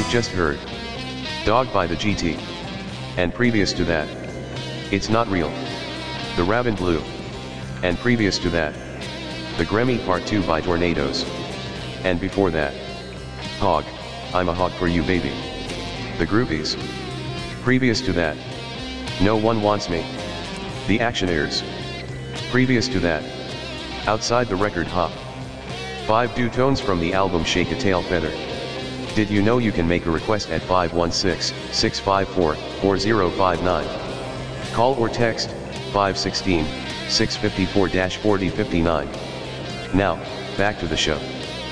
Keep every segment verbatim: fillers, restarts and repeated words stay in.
just heard Dog by the G T. And previous to that, It's Not Real, The Raven Blue. And previous to that, The Grammy Part two by Tornadoes. And before that, Hog, I'm a Hog for You Baby, The Groovies. Previous to that, No One Wants Me, The Actioneers. Previous to that, Outside the Record Hop. Five do tones from the album Shake a Tail Feather. Did you know you can make a request at five one six, six five four, four zero five nine? Call or text five one six, six five four, four zero five nine. Now, back to the show.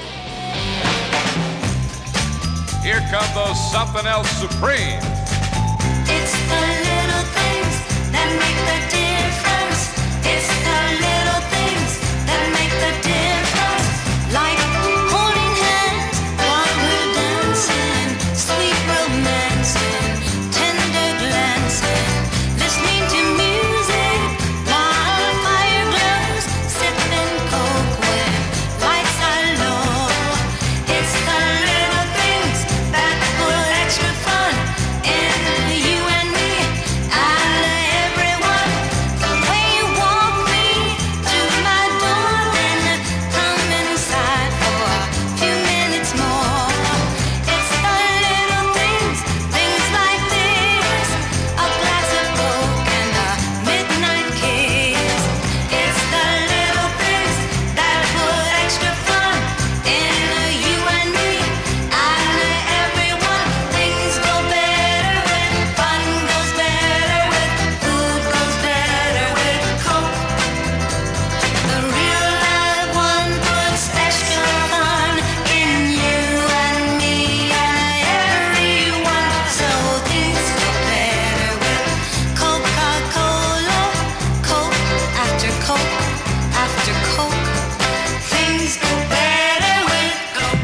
Here come those Something Else Supreme. It's the little things that make the difference. It's the little things that make the difference. Like holding hands while we're dancing, sweet romancing, tender glancing, listening to music while fire glows, sipping coke when lights are low. It's the little things that put extra fun in you and me and everyone. The way you walk me to my door, then come inside for a few minutes more. It's the little things, things like this, a glass of coke and a midnight kiss. It's the little things that put extra fun in you and me and everyone. Things go better when fun goes better, with food goes better with coke. The real live one puts extra fun in you and me and everyone. So things go better with Coca-Cola, Coke after Coke after Coke. Things go better with Coke.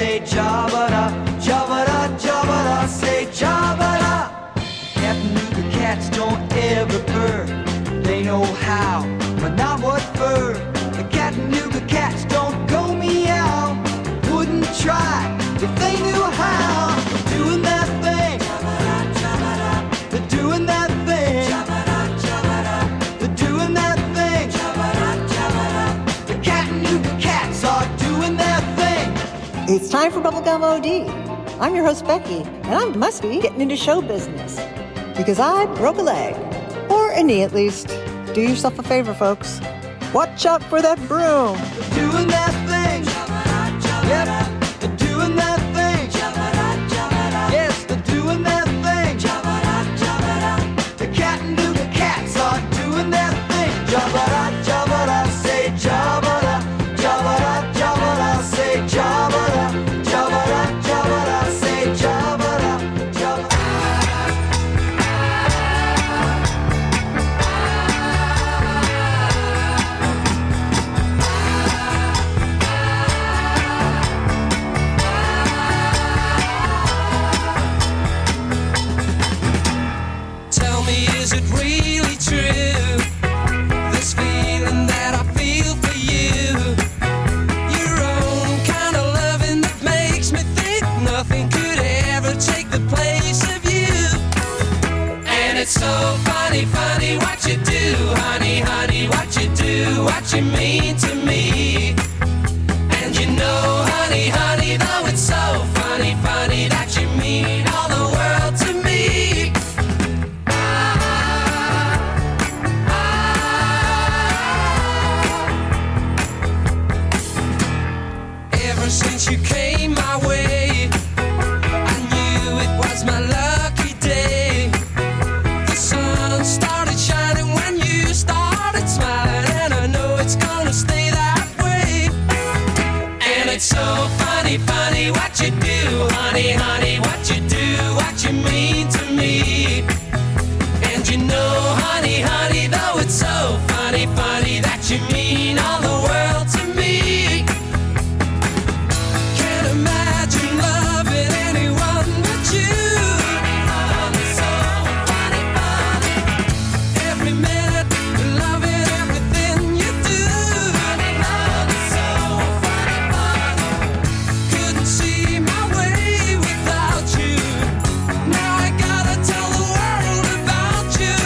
say jabba-da, jabba-da, jabba-da, say jabba-da. Chattanooga cats don't ever purr. They know how, but not what for. The Chattanooga cats don't go meow. Wouldn't try if they knew how. They're doing that thing. They're doing that thing. They're doing that thing. The Chattanooga cats are doing that thing. It's time for Bubblegum O D. I'm your host, Becky, and I must be getting into show business because I broke a leg. Or a knee, at least. Do yourself a favor, folks. Watch out for that broom. They're doing that thing. Yep, they're doing that thing. Yes, they're doing that thing. The Chattanooga cats are doing that thing. Jabba-da, jabba-da, say jabba-da. Jabba-da, jabba-da, say jabba-da. Jabba-da, jabba-da, say jabba-da. Jabba-da. Tell me, is it really true? This feeling that I feel for you. Your own kind of loving that makes me think nothing could ever take the place of you. And it's so funny, funny what you do, honey, honey, what you do, what you mean to me. And you know, honey, honey, though it's so funny, funny that you mean all the world to me. Ever since you came my way, I knew it was my lucky day. The sun started shining when you started smiling, and I know it's gonna stay that way. And it's so funny, funny what you do, honey, honey, what you do, what you mean to me. And you know, honey, honey, though it's so funny, funny that you mean all the world to me. Can't imagine loving anyone but you. So funny, funny. Every minute, loving everything you do. So funny, funny. Couldn't see my way without you. Now I gotta tell the world about you.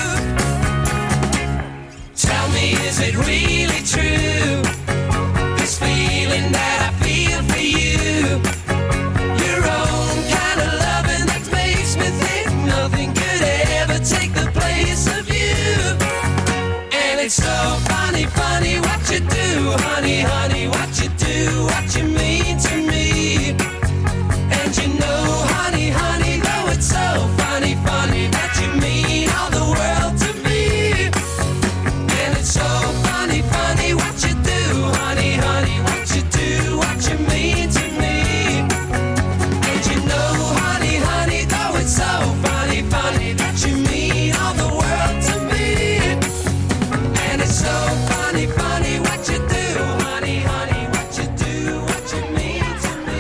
Tell me, is it really true? This feeling that I feel for you. Your own kind of loving that makes me think nothing could ever take the place of you. And it's so funny, funny what you do, honey, honey, what you do, what you mean to me. And you know, honey, honey, though it's so funny, funny that you mean all the world to me. And it's so funny, funny what you do, honey, honey, what you do, what you mean to me. And you know, honey, honey, though it's so funny, funny that you mean all the world to me. And it's so funny, funny what you do, honey, honey, what you do, what you mean to me.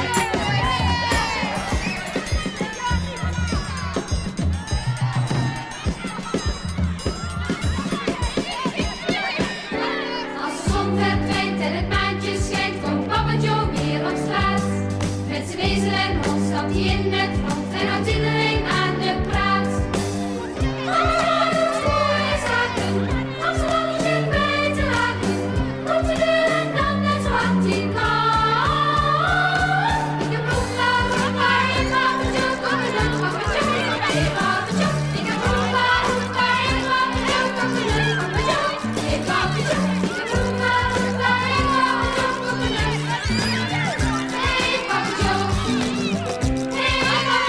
Als de zon verdwijnt en het maantje schijnt, komt Papa Joe weer op straat. Met zijn wezel en hond stapt hij in het rond en houdt iedereen aan de praat. Allemaal doet mooie zaken, als ze alles zit bij te laken. Komt de deur en dan net zo hard hij kan. Ik heb roepa, roepa in Papa Joe, kom er dan Papa Joe, ik kom bij Papa Joe. Ik heb roepa, roepa in Papa Joe, kom er dan Papa Joe. In Papa Joe, ik heb roepa, roepa in Papa Joe, kom er dan. Hey Papa Joe, hey Papa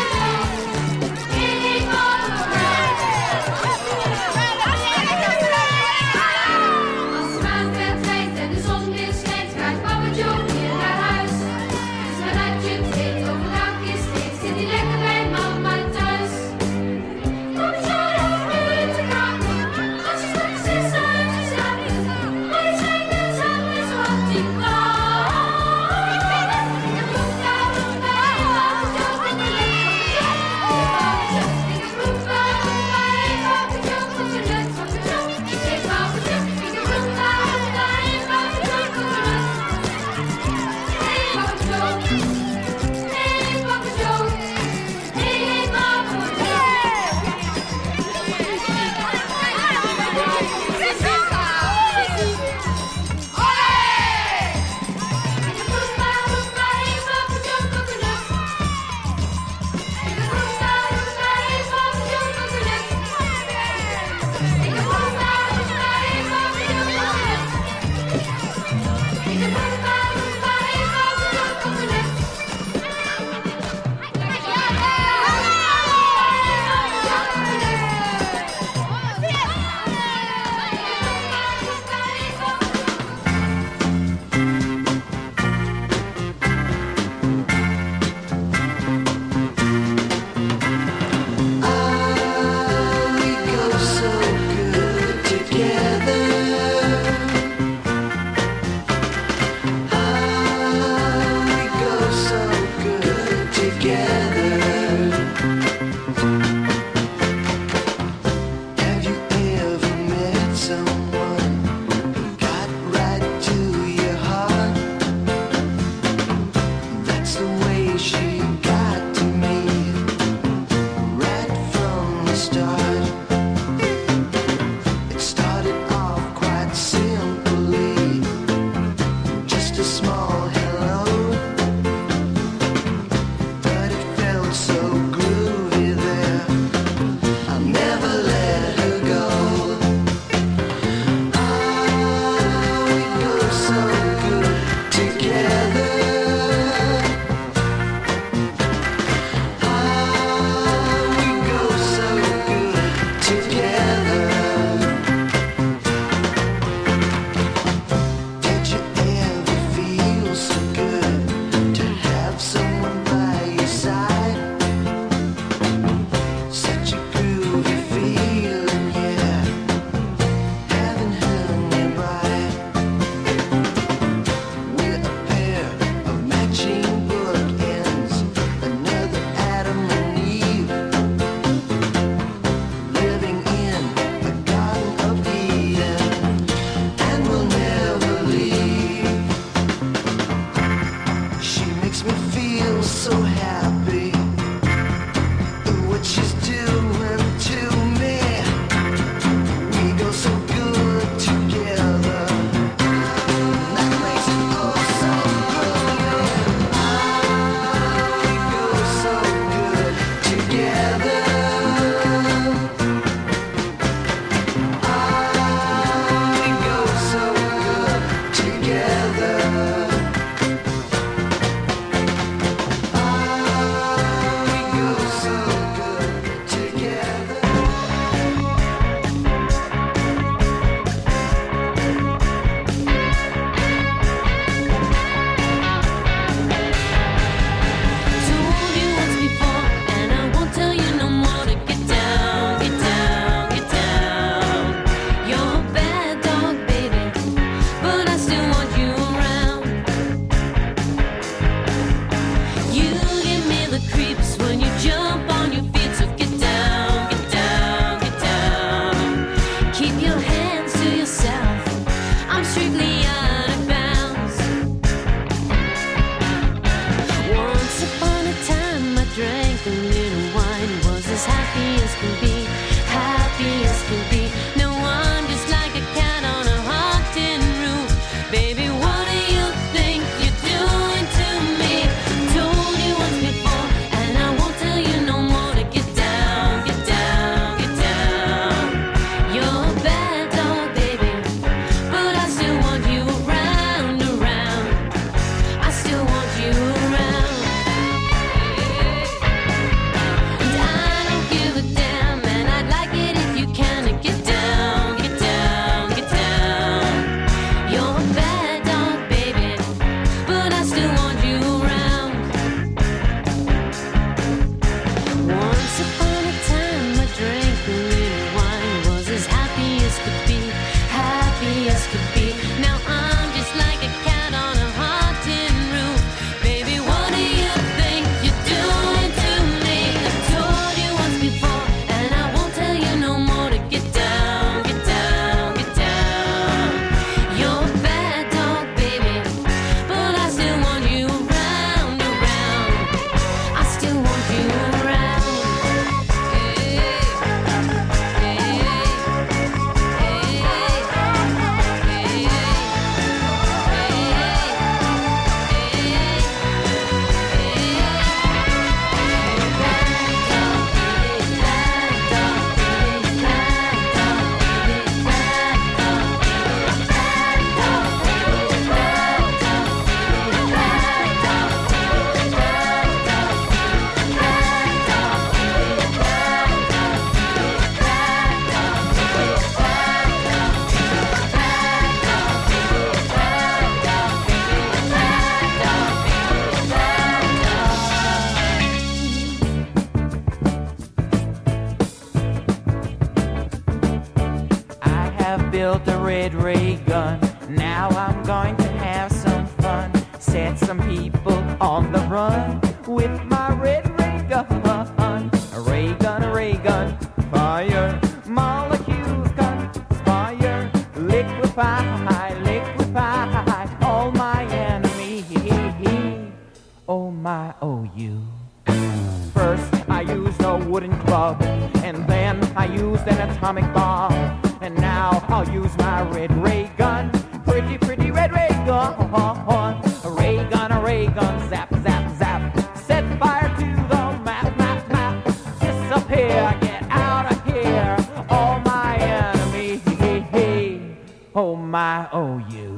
have built a red ray gun. Now I'm going to have some fun. Set some people on the run with my red ray gun. A ray gun, a ray gun, fire. Molecules conspire. Liquefy, liquefy all my enemies. Oh my, oh you. First I used a wooden club, and then I used an atomic bomb, and now I'll use my red ray gun. Pretty, pretty red ray gun. A ray gun, a ray gun, zap, zap, zap. Set fire to the map, map, map. Disappear, get out of here, all my enemies. Oh my, oh you.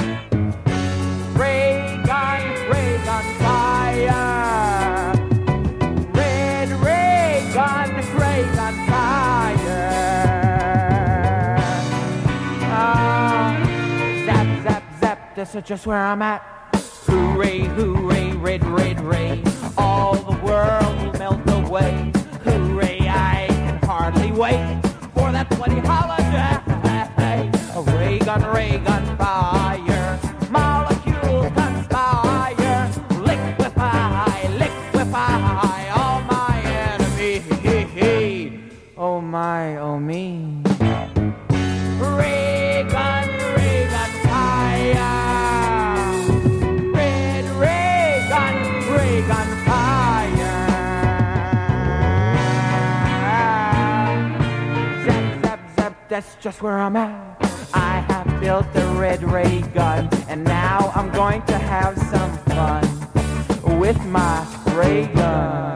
Ray gun, ray gun, fire. Red ray gun, ray gun, fire. Ah, zap, zap, zap, this is just where I'm at. Hooray, hooray, red, red, ray. All the world will melt away. Hooray, I can hardly wait for that bloody holiday. A ray gun, ray gun, fire. Molecules conspire. Liquefy, liquefy all my enemies. Oh my, oh me. Ray gun, ray gun, fire. Red ray gun, ray gun, fire. Zap, zap, zap, that's just where I'm at. I have built a red ray gun, and now I'm going to have some fun with my ray gun.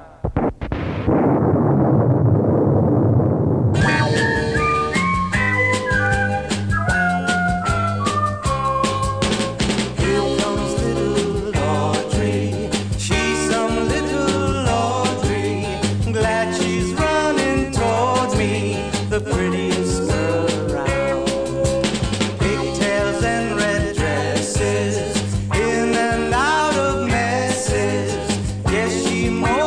Here comes little Audrey. She's some little Audrey. Glad she's running towards me, the prettiest girl around. Pigtails and red dresses, in and out of messes. Yes, she more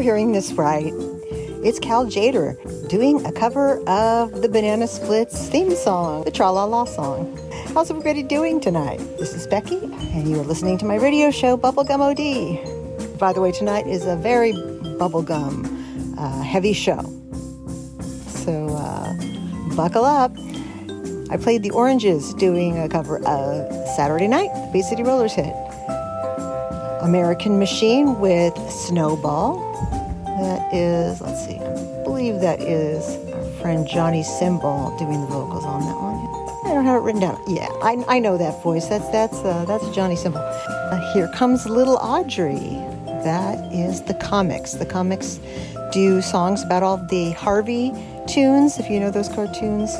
you're hearing this right, it's Cal Tjader doing a cover of the Banana Splits theme song, the Tra-La-La song. How's everybody doing tonight? This is Becky, and you are listening to my radio show, Bubblegum O D. By the way, tonight is a very bubblegum uh, heavy show. So uh, buckle up. I played the Oranges doing a cover of Saturday Night, the Bay City Rollers hit. American Machine with Snowball. That is, let's see, I believe that is our friend Johnny Cymbal doing the vocals on that one. I don't have it written down. Yeah, I, I know that voice. That's that's uh, that's Johnny Cymbal. Uh, here comes Little Audrey. That is the Comics. The Comics do songs about all the Harvey tunes, if you know those cartoons.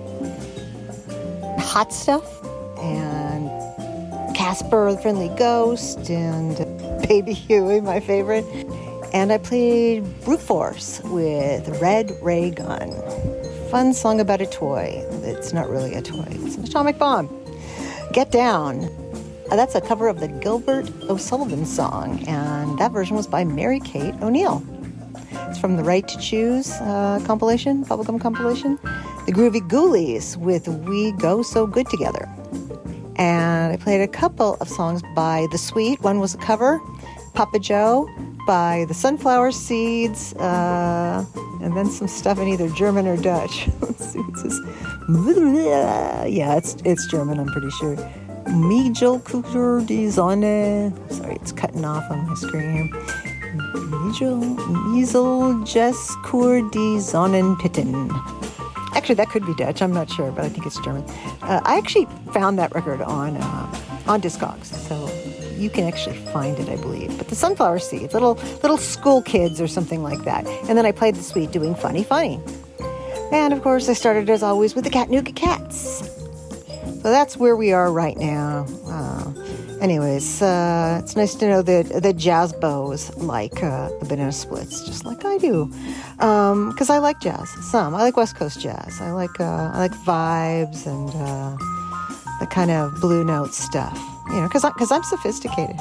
Hot Stuff and Casper the Friendly Ghost and Baby Huey, my favorite. And I played Brute Force with Red Ray Gun. Fun song about a toy. It's not really a toy. It's an atomic bomb. Get Down. Uh, that's a cover of the Gilbert O'Sullivan song, and that version was by Mary Kate O'Neill. It's from the Right to Choose uh, compilation, bubblegum compilation. The Groovy Ghoulies with We Go So Good Together. And I played a couple of songs by The Sweet. One was a cover, Papa Joe, by the Sunflower Seeds, uh, and then some stuff in either German or Dutch. Let's see, it says, yeah, it's it's German, I'm pretty sure. Mijel die Sonne. Sorry, it's cutting off on my screen. Mijel, Mijel Jeskur die Sonnenpitten. Actually, that could be Dutch. I'm not sure, but I think it's German. Uh, I actually found that record on uh, on Discogs, so you can actually find it, I believe. But the Sunflower Seeds, little little school kids or something like that. And then I played The Sweet doing Funny Funny. And of course, I started as always with the Chattanooga Cats. So that's where we are right now. Uh, anyways, uh, it's nice to know that the jazz bows like uh, the Banana Splits, just like I do. Because um, I like jazz, some. I like West Coast jazz. I like uh, I like vibes and uh, the kind of blue note stuff. You know, because I'm, cause I'm sophisticated.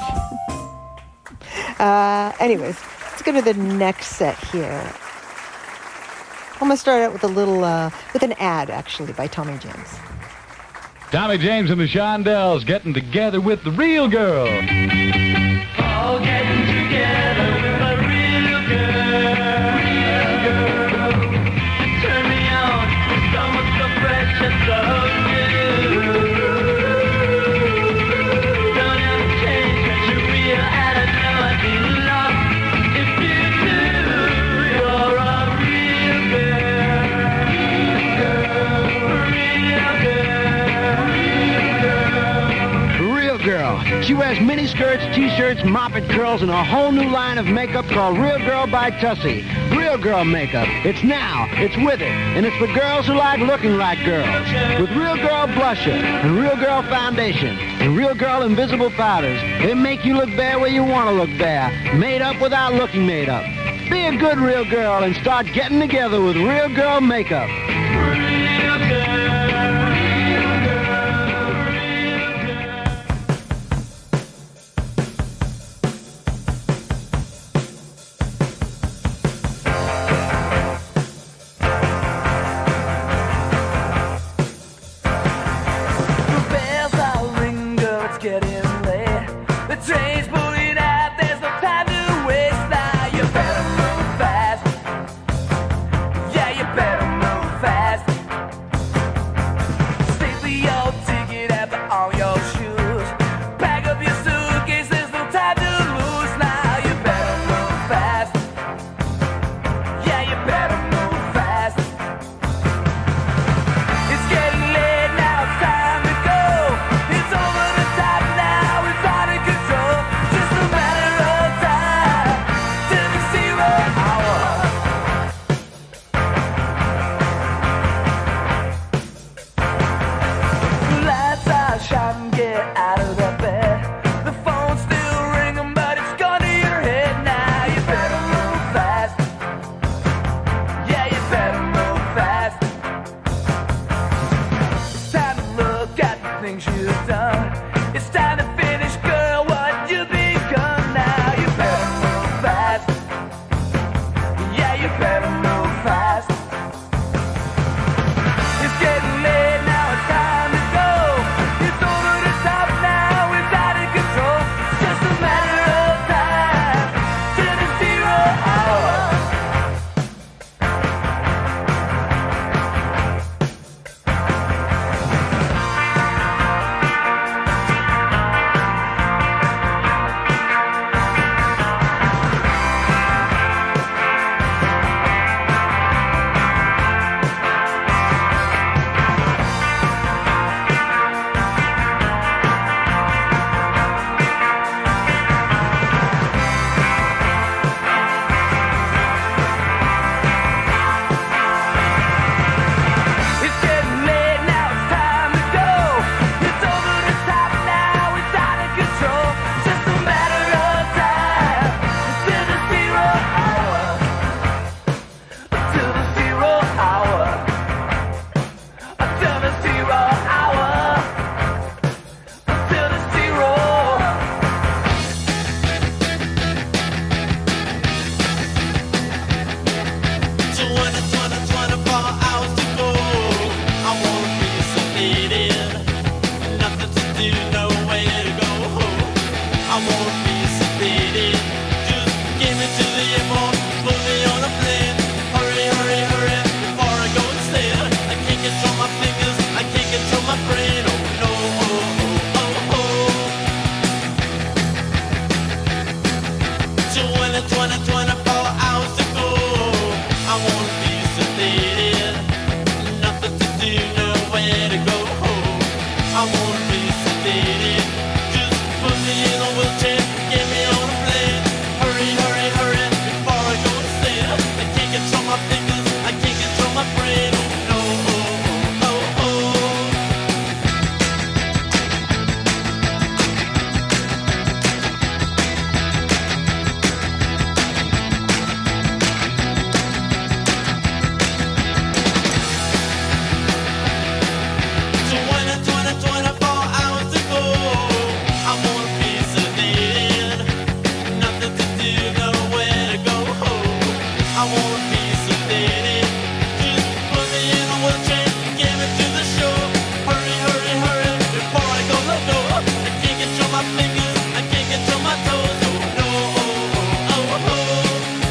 uh, anyways, let's go to the next set here. I'm going to start out with a little, uh, with an ad, actually, by Tommy James. Tommy James and the Shondells getting together with the real girl. All getting together with a real girl. Real girl. Turn me on, stomach so fresh and so new. Don't ever change, 'cause you're real and I know I'd be lost if you do. You're a real girl. Real girl. Real girl. She wears mini skirts, t-shirts, moppet curls, and a whole new line of makeup called Real Girl by Tussie. Real Girl makeup. It's now. It's with it. And it's for girls who like looking like girls. With Real Girl blusher and Real Girl foundation and Real Girl invisible powders, they make you look bare where you want to look bare. Made up without looking made up. Be a good real girl and start getting together with Real Girl makeup. Real girl. Fast. Yeah, you better move fast. I wanna be sedated. Nothing to do, nowhere to go home. I wanna be sedated. Just put me in a wheelchair, get me on a plane. Hurry, hurry, hurry, before I go insane. I can't control my fingers, I can't control my brain. Oh no, oh, oh, oh, oh. twenty, twenty, twenty-four hours to go. I wanna be sedated. Nothing to do, nowhere to go home. I wanna be sedated. Just put me in a wheelchair, get me to the shore. Hurry, hurry, hurry, before I go let go. I can't control my fingers, I can't control my toes. Oh no, oh, oh, oh, oh.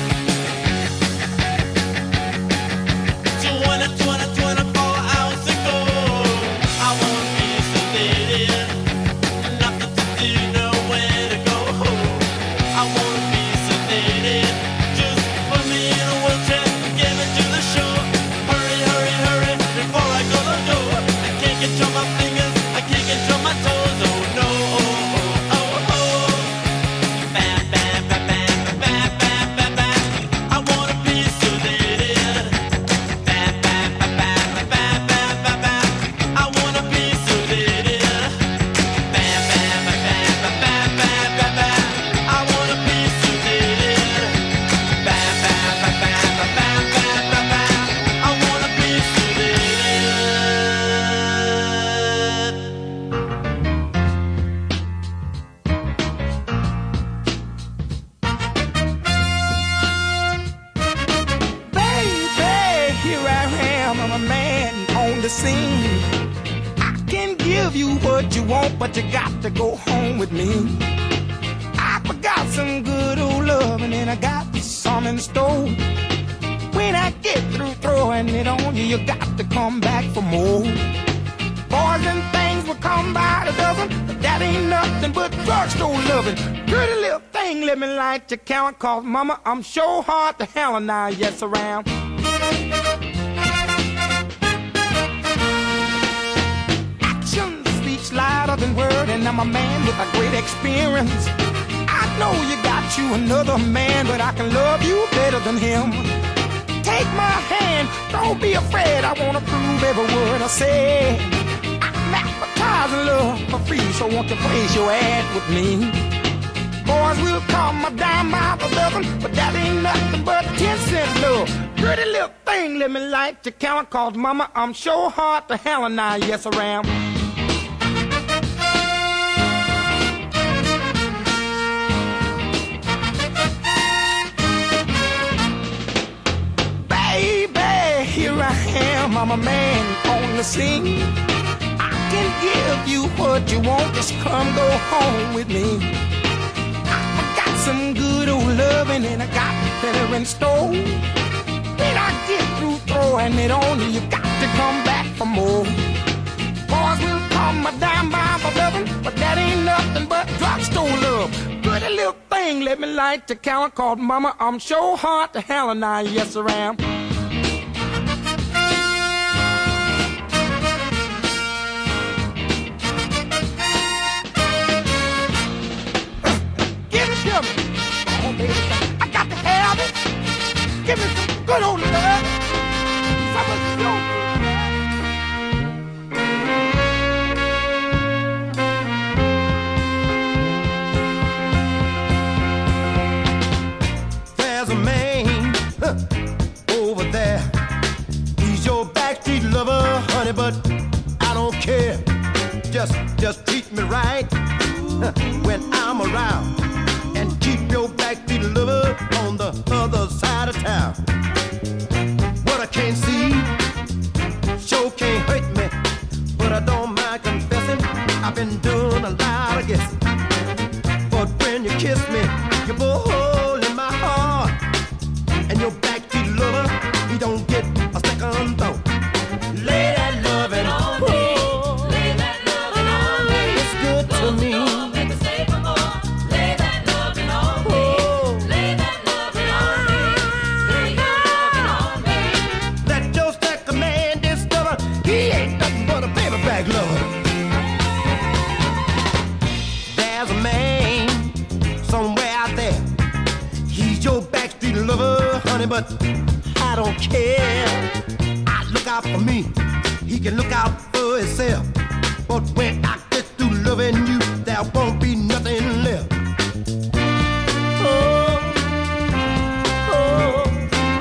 twenty, twenty, twenty-four hours to go. I wanna be sedated. Nothing to do, nowhere to go home. I wanna be sedated. Just put me in a wheelchair, get me to the shore. Hurry, hurry, hurry, before I go let go. I can't control my fingers, I can't control my toes. Oh no, oh, oh, oh, oh. Bam, bam, bam, bam, bam, bam, bam, bam. I wanna be sedated. Bam, bam, bam, bam, bam, bam, bam, bam. I wanna be sedated. Bam, bam, bam, bam, bam, bam, bam, bam. I wanna be sedated. Bam, bam, bam, bam, bam, bam, bam, bam. I wanna be sedated. Baby, here I am, I'm a man on the scene. I can give you what you want, but you got to go home with me. I forgot some good old loving and I got some in store. When I get through throwing it on you, you got to come back for more. Boys and things will come by the dozen, but that ain't nothing but drugstore loving. Pretty little thing, let me light your count, cause mama, I'm sure hard to hell and I yes around. Action speaks louder than word, and I'm a man with a great experience. I know you got you another man, but I can love you better than him. Take my hand, don't be afraid, I wanna prove every word I say. I'm advertising love for free, so won't you place your ad with me? Boys will call my dime by the dozen, but that ain't nothing but ten cent love. Pretty little thing, let me light your count, cause mama, I'm sure hard to hell and I yes around. Baby, here I am, I'm a man on the scene. I can give you what you want, just come go home with me. I got some good old loving and I got better in store. When I get through throwing it on you, you got to come back for more. Boys will call my dime by the loving, but that ain't nothing but drugstore love. Pretty little thing, let me light your count, called mama, I'm sure hard to hell and I yes around. Give it to me. Oh, baby, I got to have it. Give me some good old love. Some of your There's a man huh, over there. He's your backstreet lover, honey, but I don't care. Just, just treat me right huh, when I'm around, and keep your backstreet lover on the other side of town. What I can't see sure can't hurt me, but I don't mind confessing I've been doing a lot of guessing. But when you kiss me, you put a hole in my heart, and your backstreet lover, he don't get a second thought. Lay that loving on me, lay that loving on me. It's good to me. Make me stay for more. Lay that loving on me, lay that loving on me, lay that loving on but I don't care. I look out for me, he can look out for himself. But when I get through loving you, there won't be nothing left. Oh, oh.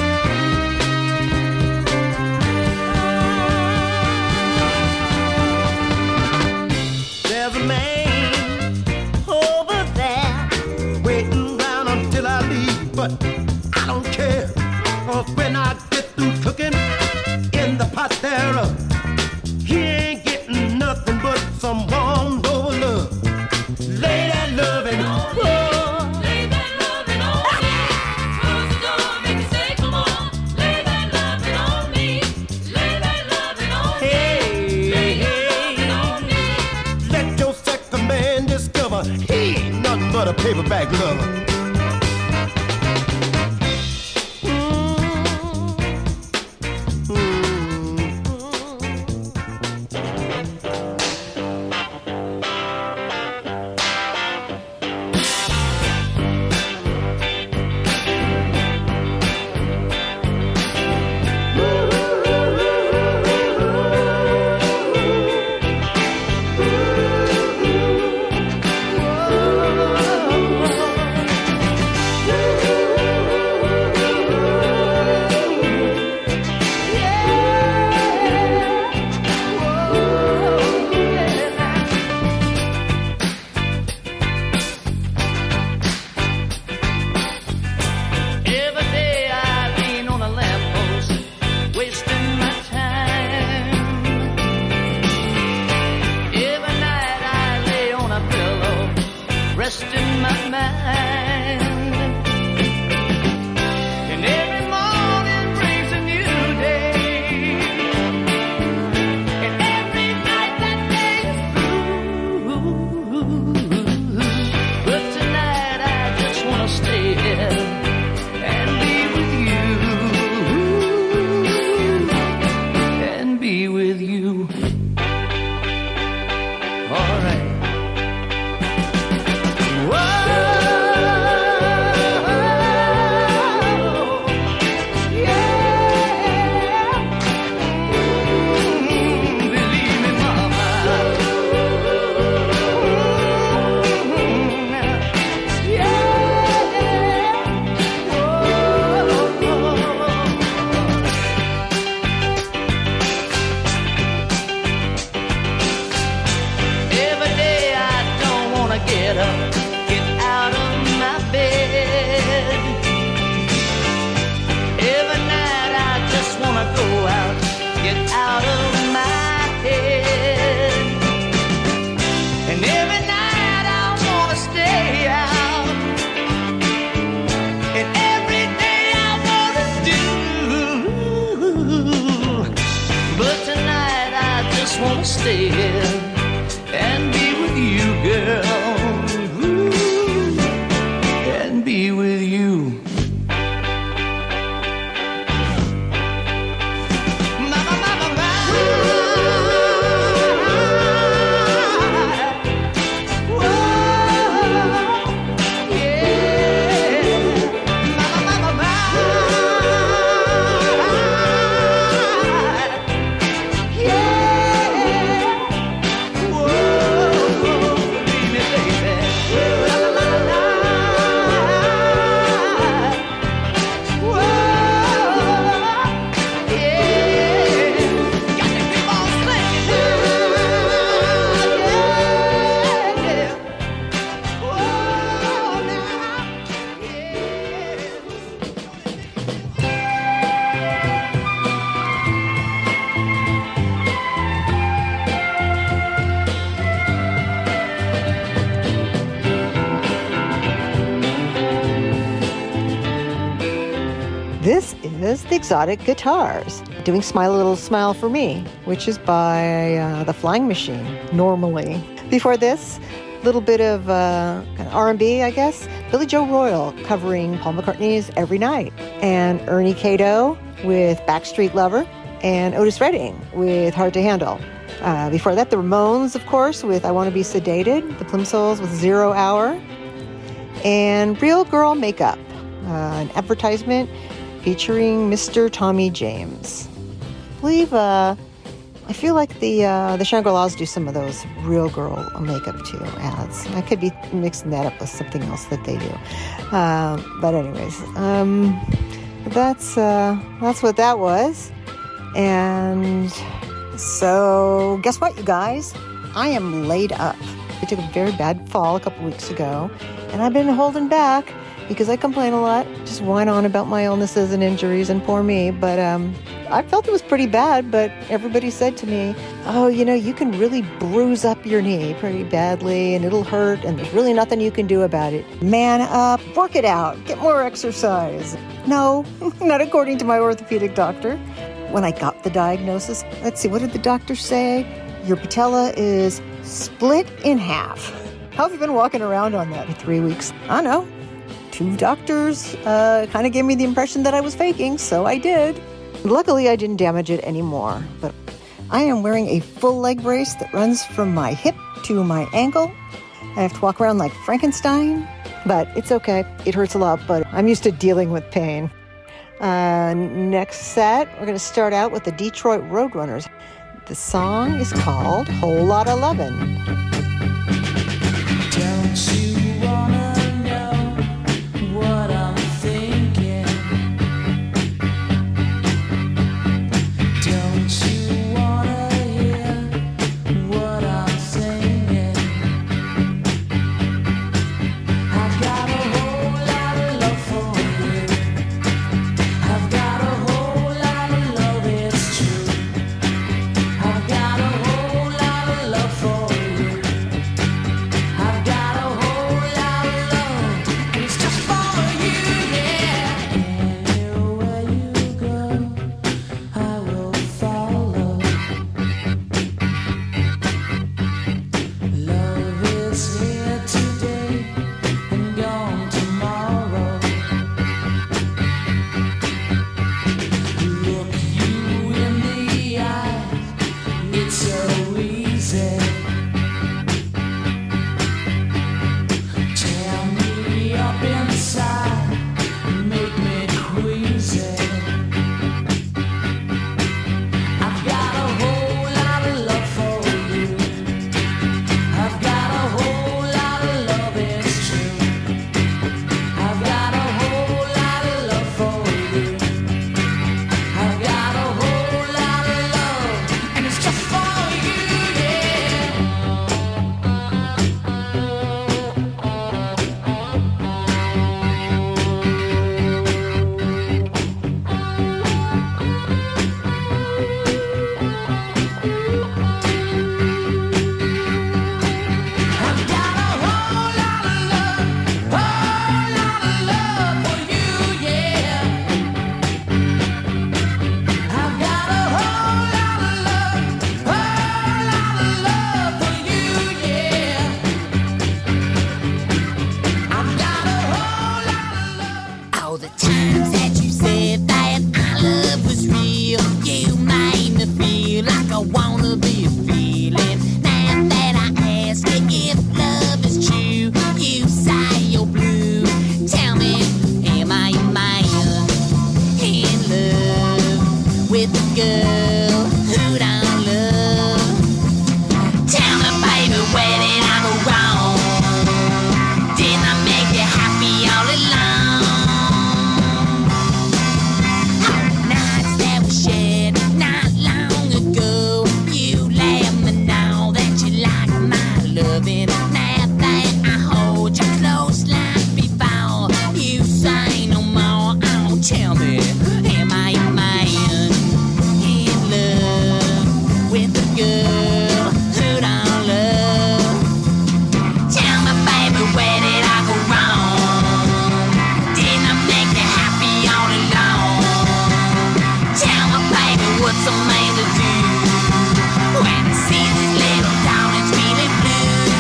There's a man over there waiting around until I leave, but I don't care. 'Cause when I get through cooking in the pot thereof, he ain't getting nothing but some warmed over love. Lay that loving on me. Lay that loving on me. Close the door, make me say come on. Lay that loving on me. Lay that loving on me. Lay that loving on me. Let your second man discover he ain't nothing but a paperback lover. This is The Exotic Guitars, doing Smile a Little Smile for Me, which is by uh, The Flying Machine, normally. Before this, a little bit of uh, kind of R and B, I guess. Billy Joe Royal covering Paul McCartney's Every Night, and Ernie Cato with Backstreet Lover, and Otis Redding with Hard to Handle. Uh, before that, the Ramones, of course, with I Want to Be Sedated, the Plimsouls with Zero Hour, and Real Girl Makeup, uh, an advertisement featuring Mister Tommy James. I believe, uh, I feel like the uh, the Shangri-Las do some of those Real Girl makeup too ads. I could be mixing that up with something else that they do. Uh, but anyways, um, that's uh, that's what that was. And so, guess what, you guys? I am laid up. I took a very bad fall a couple weeks ago, and I've been holding back because I complain a lot, just whine on about my illnesses and injuries, and poor me. But um, I felt it was pretty bad, but everybody said to me, oh, you know, you can really bruise up your knee pretty badly, and it'll hurt, and there's really nothing you can do about it. Man up, work it out, get more exercise. No, not according to my orthopedic doctor. When I got the diagnosis, let's see, what did the doctor say? Your patella is split in half. How have you been walking around on that for three weeks? I know. Two doctors uh, kind of gave me the impression that I was faking, so I did. Luckily, I didn't damage it anymore, but I am wearing a full leg brace that runs from my hip to my ankle. I have to walk around like Frankenstein, but it's okay. It hurts a lot, but I'm used to dealing with pain. Uh, next set, we're going to start out with the Detroit Roadrunners. The song is called Whole Lotta Lovin'. Don't you wanna know what I'm thinking? Don't you wanna hear what I'm singing? I've got a whole lot of love for you. I've got a whole lot of love, it's true. I've got a whole lot of love for you. I've got a whole lot of love, and it's just for you, yeah. Anywhere you go, I will follow. Love is here today and gone tomorrow. Look you in the eyes, it's so easy. Tear me up inside, make me queasy. I've got a whole lot of love for you. I've got a whole lot of love, it's true. I've got a whole lot of love for you. I've got a whole lot of love, and it's just for you, yeah. I've got a whole lot of love, whole lot of love for you, yeah. I've got a whole lot of love, whole lot of love for you, yeah. I've got a whole lot of love. All the times that you said that our love was real, you made me feel like I wanna be feeling. Now that I ask you if love is true, you say you're blue. Tell me, am I a man in love with a girl who don't love? Tell me, baby, where did I go wrong? Didn't I make you happy all along? Nights that we shared not long ago, you let me know that you like my loving. Now that I hold you close like before, you say no more. Oh, tell me, am I a man in love with a girl who don't love? Tell me, baby, where did I go wrong? Didn't I make you happy all along? Tell me, baby, what's a man to do when he sees his little darling's feeling blue?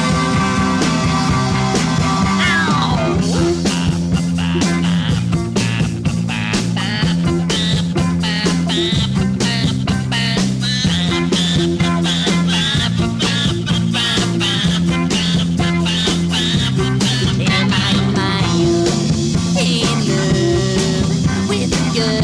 Am I a man in love with a girl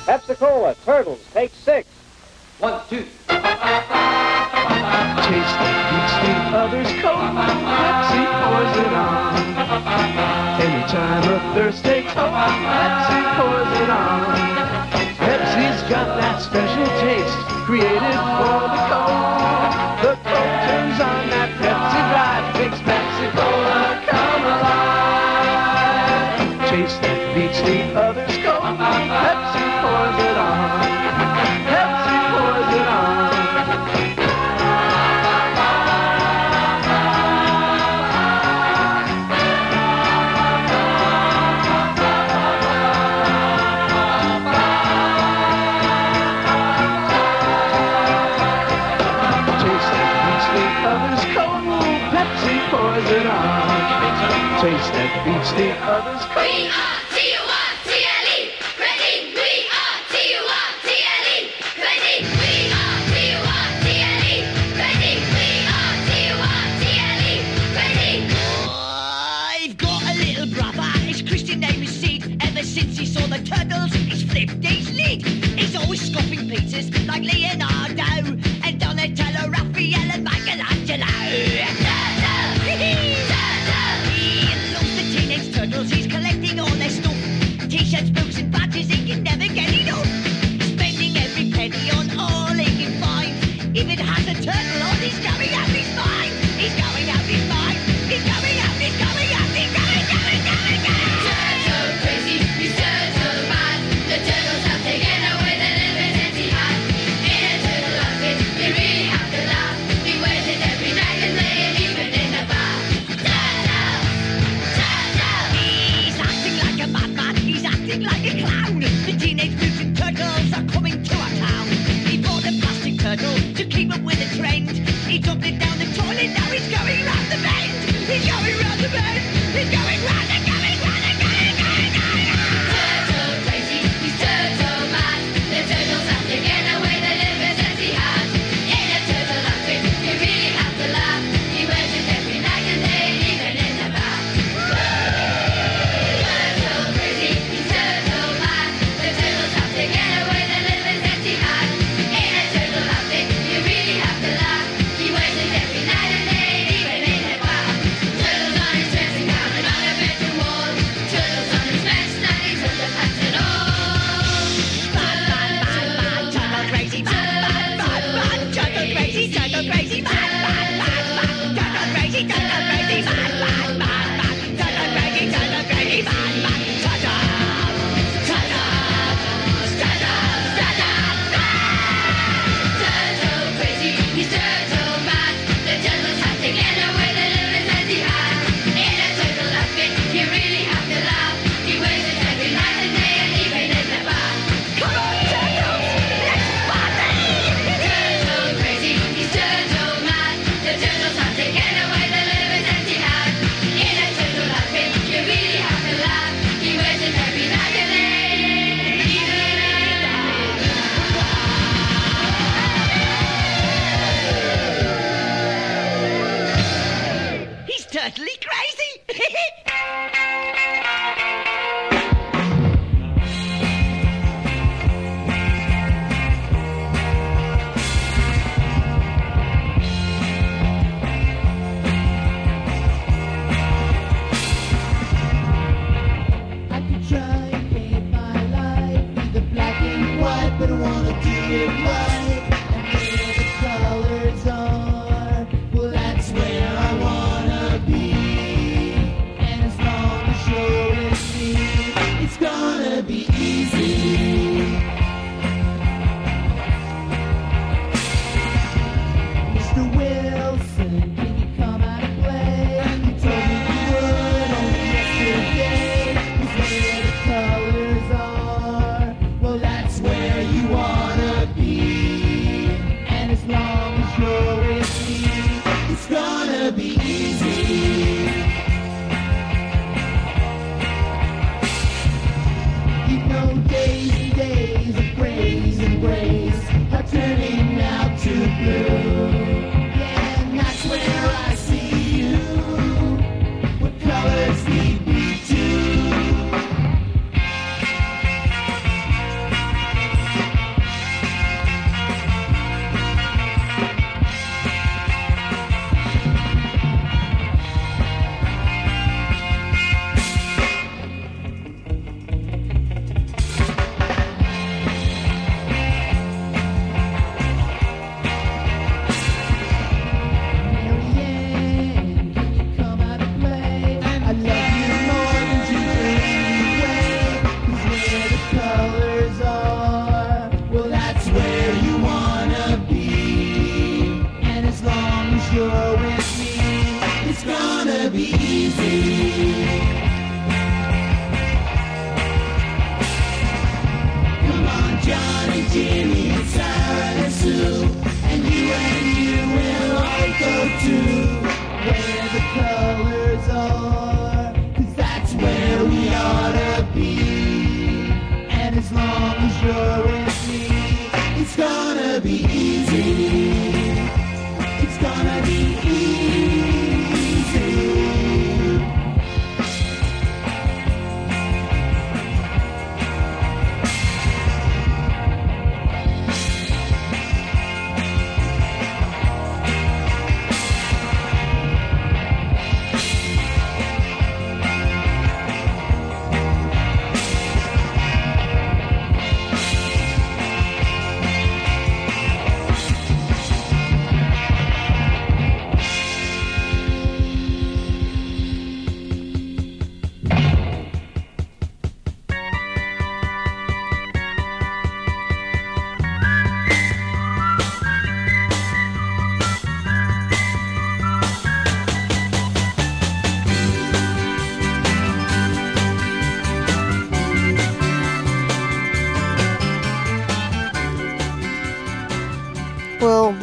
Pepsi-Cola, Turtles, take six. One, two. Taste that beats the others cold. Pepsi pours it on. Anytime a thirst takes hold, Pepsi pours it on. Pepsi's got that special taste created for the cold. The cold turns on that Pepsi drive, makes Pepsi-Cola come alive. Taste that beats the others cold. Pepsi pours it on. Pepsi pours it on. Taste that beats the others. We are T U R T L E, ready. We are T U R T L E, ready. We are T U R T L E, ready. We are T U R T L E, ready. I've got a little brother, his Christian name is Sid. Ever since he saw the Turtles, he's flipped his lid. He's always scoffing pizzas like Leonardo and Donatello, Raphael and Michelangelo. Turtles, he's collecting all their stuff. T-shirts, books and badges, he can never get enough. Spending every penny on all he can find. If it has a turtle on, he's going out his mind. He's going out his mind. He's going out, he's going out, he's going, going, going, going. Turtle crazy, he's turtle mad. The turtles have taken away the liberties he had. In a turtle outfit, you really have to laugh. He wears it every night and day and even in the bath. Like a clown, the Teenage Mutant Turtles are coming to our town. He bought a plastic turtle to keep up with the trend. He dumped it down the toilet, now he's going round the bend. He's going round the bend. He's going round and going round and going, going, going. Turtle crazy, he's turtle mad. The turtles have taken away the liberties he had. In a turtle outfit, you really have to laugh. He wears it every night and day, even in the bath. Turtle crazy, he's turtle mad. The turtles have taken away the liberties he had. In a turtle outfit, you really have to laugh. He wears it every night and day, even in the bath. Turtles on his dressing gown and on a bedroom wall. Turtles on his vest, nighties, underpants and all. Bad, bad, bad, bad, turtle crazy, bad, bad, bad, bad, turtle crazy, turtle crazy, bad, bad, bad, bad, turtle crazy, turtle crazy, bad, bad, bad, bad, turtle crazy, turtle crazy, bad, bad, turtle, Turtle crazy, he's turtle mad. The turtles have taken away the liberties he had. In a turtle outfit, you really have to laugh. He wears it every night and day and even in the bath. Come on, turtles, let's party! Turtle crazy, he's turtle mad. The turtles have taken away the liberties he had. In a turtle outfit, you really have to laugh. He wears it every night and day, even in the He's totally crazy! I could try and paint my life either black and white, but I wanna do it right. And where the colors are, well, that's where I wanna be. And as long as you're with me, it's gonna be easy. Mister Wilson, can you come out and play? You told me you would only yesterday. Where the colors are, well, that's where you wanna be. And as long as you're with me, it's gonna be easy. You know, days and days of praise and grace are turning out to blue. Yeah, and that's where I see you. What colors need me to?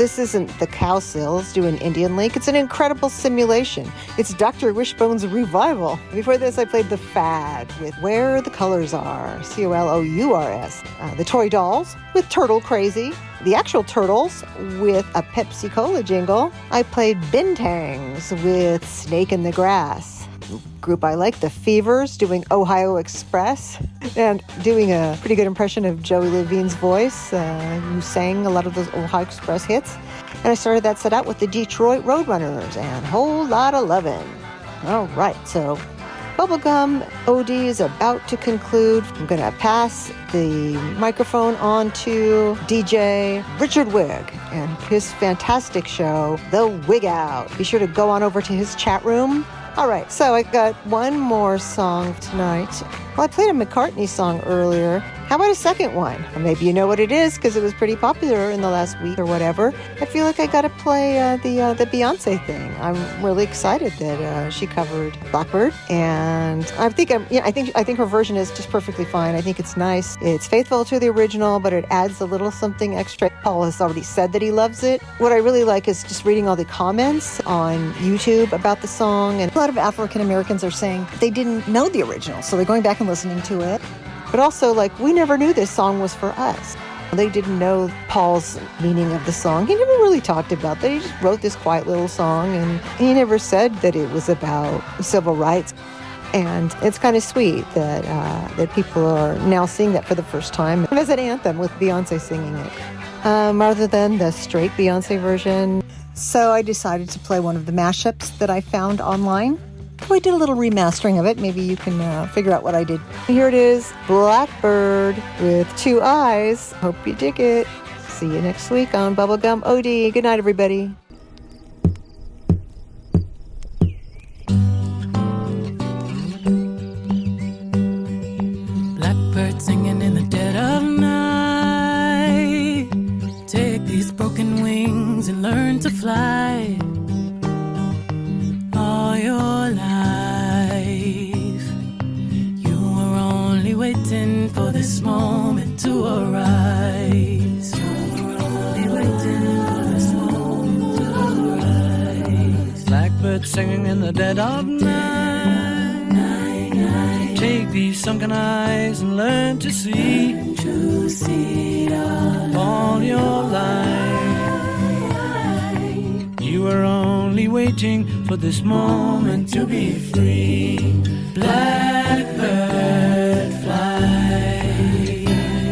this isn't the Cowsills doing Indian Lake. It's an incredible simulation. It's Doctor Wishbone's revival. Before this, I played The Fad with Where the Colors Are, C O L O U R S. Uh, the Toy Dolls with Turtle Crazy. The Actual Turtles with a Pepsi Cola jingle. I played Bintangs with Snake in the Grass. Group I like, The Fevers, doing Ohio Express, and doing a pretty good impression of Joey Levine's voice, uh, who sang a lot of those Ohio Express hits. And I started that set out with the Detroit Roadrunners and Whole Lotta Lovin'. All right, so Bubblegum O D is about to conclude. I'm going to pass the microphone on to D J Richard Wigg and his fantastic show, The Wig Out. Be sure to go on over to his chat room. All right, so I got one more song tonight. Well, I played a McCartney song earlier. How about a second one? Or maybe you know what it is because it was pretty popular in the last week or whatever. I feel like I got to play uh, the uh, the Beyonce thing. I'm really excited that uh, she covered Blackbird, and I think I'm yeah I think I think her version is just perfectly fine. I think it's nice. It's faithful to the original, but it adds a little something extra. Paul has already said that he loves it. What I really like is just reading all the comments on YouTube about the song, and a lot of African Americans are saying they didn't know the original, so they're going back and listening to it. But also, like, we never knew this song was for us. They didn't know Paul's meaning of the song. He never really talked about that. He just wrote this quiet little song, and he never said that it was about civil rights. And it's kind of sweet that uh, that people are now seeing that for the first time as an anthem with Beyonce singing it, um, rather than the straight Beyonce version. So I decided to play one of the mashups that I found online. I did a little remastering of it. Maybe you can uh, figure out what I did. Here it is, Blackbird with Two Eyes. Hope you dig it. See you next week on Bubblegum O D. Good night, everybody. Blackbird singing in the dead of night. Take these broken wings and learn to fly. All your life, you were only waiting for this moment to arise. You were only waiting for this moment to arise. Blackbird singing in the dead of night. night, night. Take these sunken eyes and learn to see. Learn to see all, all your life. You were only waiting for this moment to be free. Blackbird fly,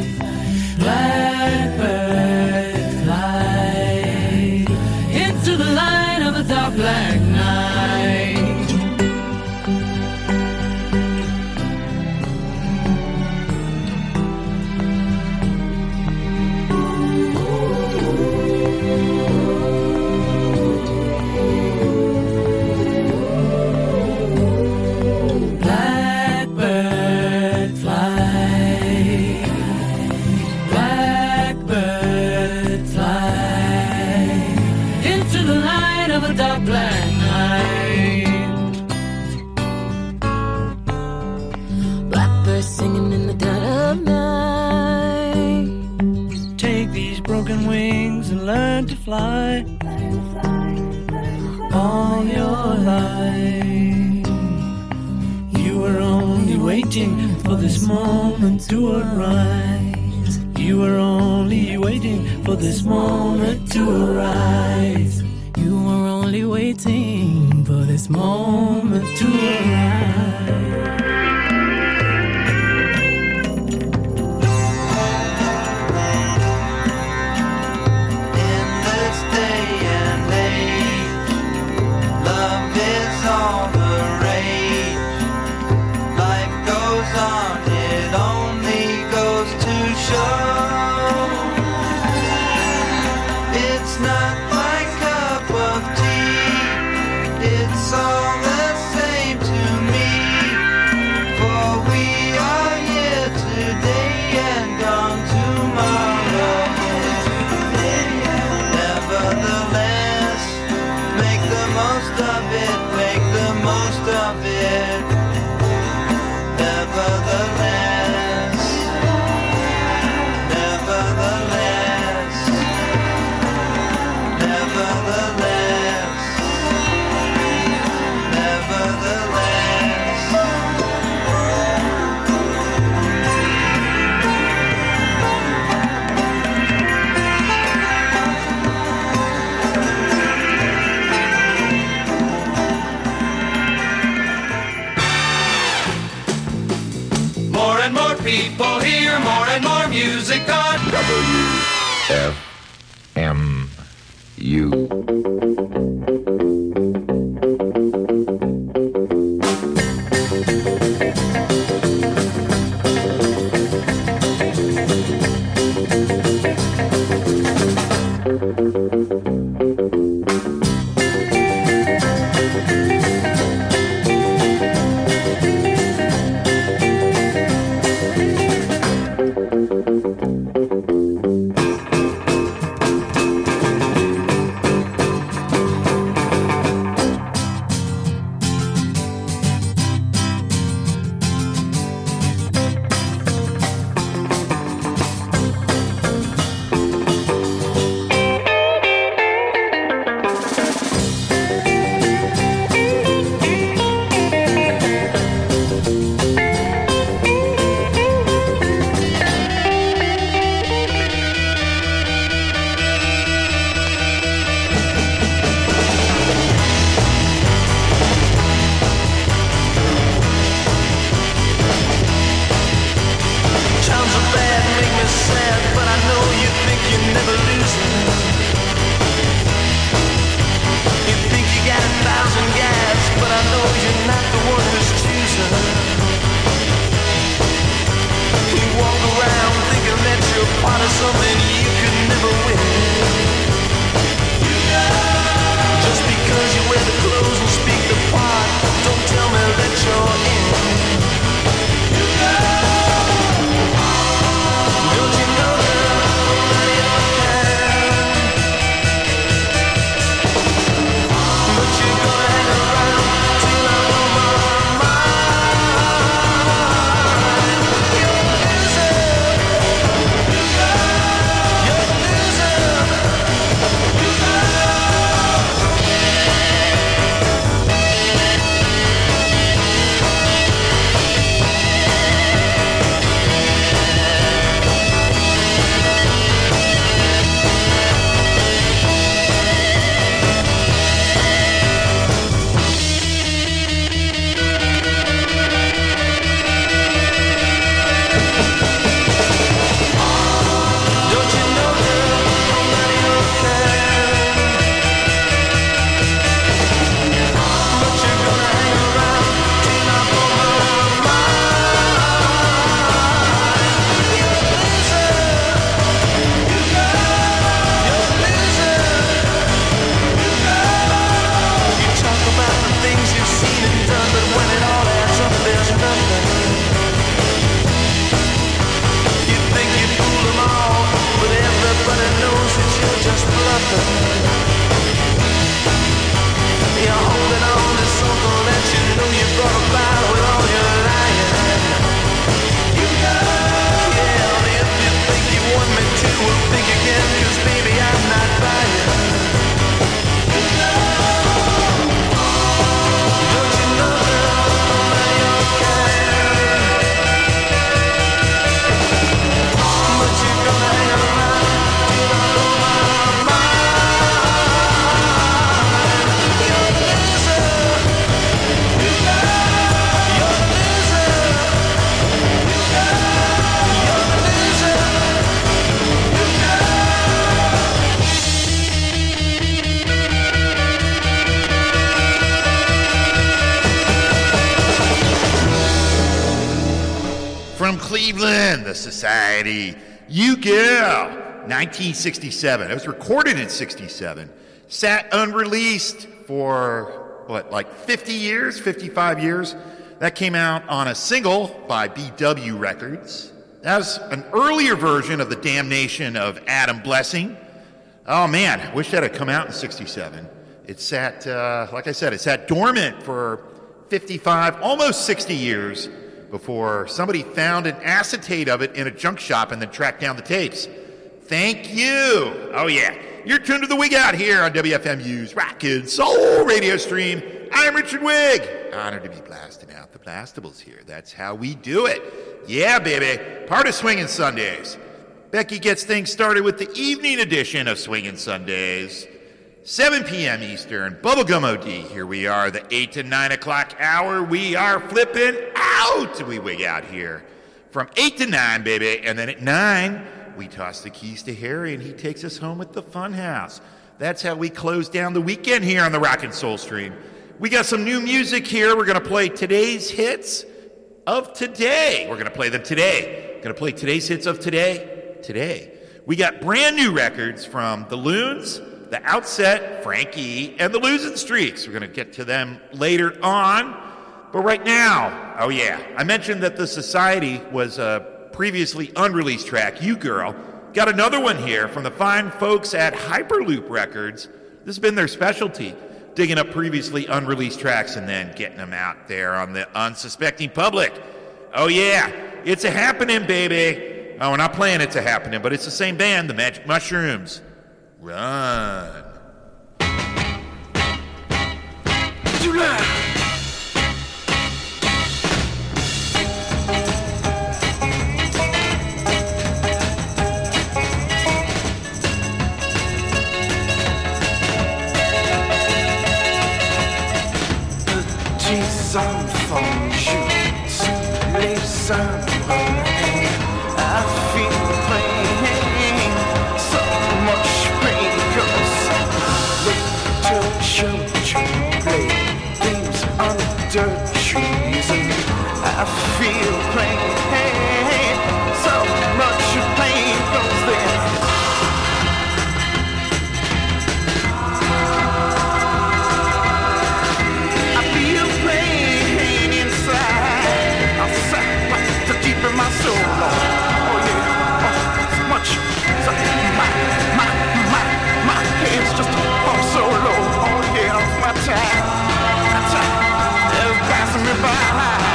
blackbird fly into the light of the dark black night. Singing in the dead of night. Take these broken wings and learn to fly. All your life, you were only waiting for this moment to arise. You were only waiting for this moment to arise. You were only waiting for this moment to arise. It's all the same to me. and more people hear more and more music on W F M U. Cleveland, the Society, You Girl, nineteen sixty-seven. It was recorded in sixty-seven. Sat unreleased for, what, like fifty years, fifty-five years. That came out on a single by B W Records. That was an earlier version of The Damnation of Adam Blessing. Oh man, wish that had come out in sixty-seven. It sat, uh, like I said, it sat dormant for fifty-five, almost sixty years before somebody found an acetate of it in a junk shop and then tracked down the tapes. Thank you. Oh yeah, you're tuned to the Wig Out here on W F M U's Rock and Soul radio stream. I'm Richard Wig. Honored to be blasting out the blastables here. That's how we do it. Yeah, baby. Part of Swingin' Sundays. Becky gets things started with the evening edition of Swingin' Sundays. seven p.m. Eastern, Bubblegum O D. Here we are, the eight to nine o'clock hour. We are flipping out. We wig out here from eight to nine, baby. And then at nine, we toss the keys to Harry, and he takes us home with the Funhouse. That's how we close down the weekend here on the Rockin' Soul Stream. We got some new music here. We're going to play today's hits of today. We're going to play them today. Going to play today's hits of today, today. We got brand new records from The Loons, The Outset, Frankie, and The Losing Streaks. We're going to get to them later on. But right now, oh yeah, I mentioned that The Society was a previously unreleased track, You Girl. Got another one here from the fine folks at Hyperloop Records. This has been their specialty, digging up previously unreleased tracks and then getting them out there on the unsuspecting public. Oh yeah, It's a Happening, baby. Oh, we're not playing It's a Happening, but it's the same band, the Magic Mushrooms. Run. July. Some phone shoots, leave some pain. I feel pain, so much pain. Cause little children play games under trees, and I feel pain, so much pain. Cause then my soul, oh yeah, oh, it's much, so my, my, my, my head's just oh so low, oh yeah, it's my time, my time, it's passing me by.